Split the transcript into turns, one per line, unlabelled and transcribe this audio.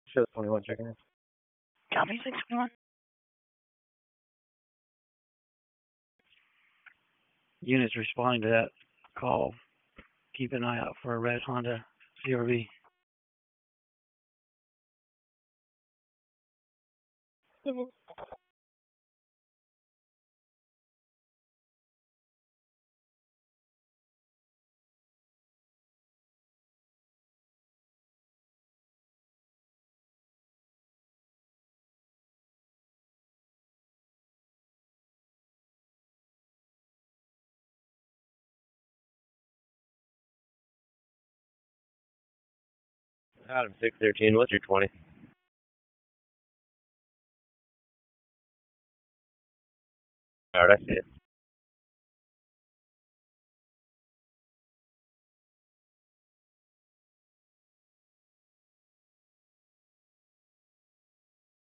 Show 21 checking in.
Copy 621. Units responding to that call. Keep an eye out for a red Honda CRV.
Adam 613, what's your 20? Alright, I see it.